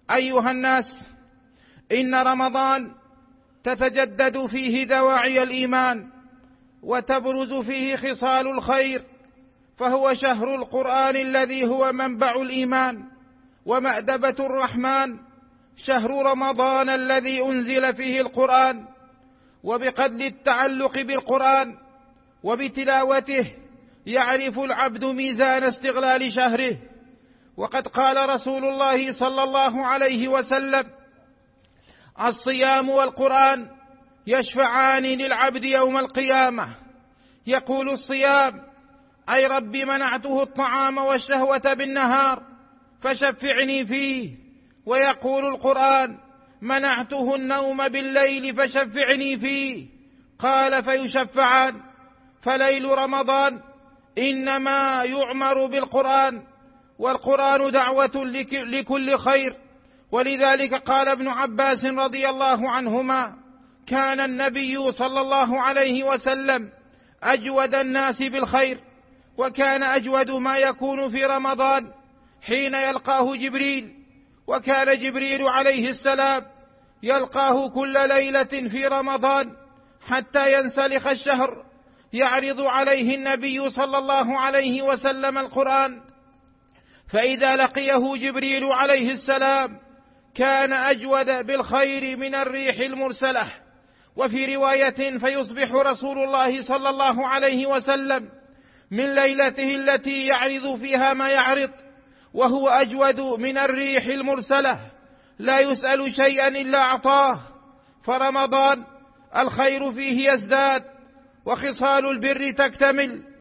أيها الناس، إن رمضان تتجدد فيه دواعي الإيمان وتبرز فيه خصال الخير، فهو شهر القرآن الذي هو منبع الإيمان ومأدبة الرحمن، شهر رمضان الذي أنزل فيه القرآن. وبقدر التعلق بالقرآن وبتلاوته يعرف العبد ميزان استغلال شهره. وقد قال رسول الله صلى الله عليه وسلم: الصيام والقرآن يشفعان للعبد يوم القيامة. يقول الصيام: أي رب منعته الطعام والشهوة بالنهار فشفعني فيه. ويقول القرآن: منعته النوم بالليل فشفعني فيه. قال: فيشفعان. فليل رمضان إنما يعمر بالقرآن، والقرآن دعوة لكل خير. ولذلك قال ابن عباس رضي الله عنهما: كان النبي صلى الله عليه وسلم أجود الناس بالخير، وكان أجود ما يكون في رمضان حين يلقاه جبريل. وكان جبريل عليه السلام يلقاه كل ليلة في رمضان حتى ينسلخ الشهر، يعرض عليه النبي صلى الله عليه وسلم القرآن، فإذا لقيه جبريل عليه السلام كان أجود بالخير من الريح المرسلة. وفي رواية: فيصبح رسول الله صلى الله عليه وسلم من ليلته التي يعرض فيها ما يعرض وهو أجود من الريح المرسلة، لا يسأل شيئا إلا أعطاه. فرمضان الخير فيه يزداد وخصال البر تكتمل.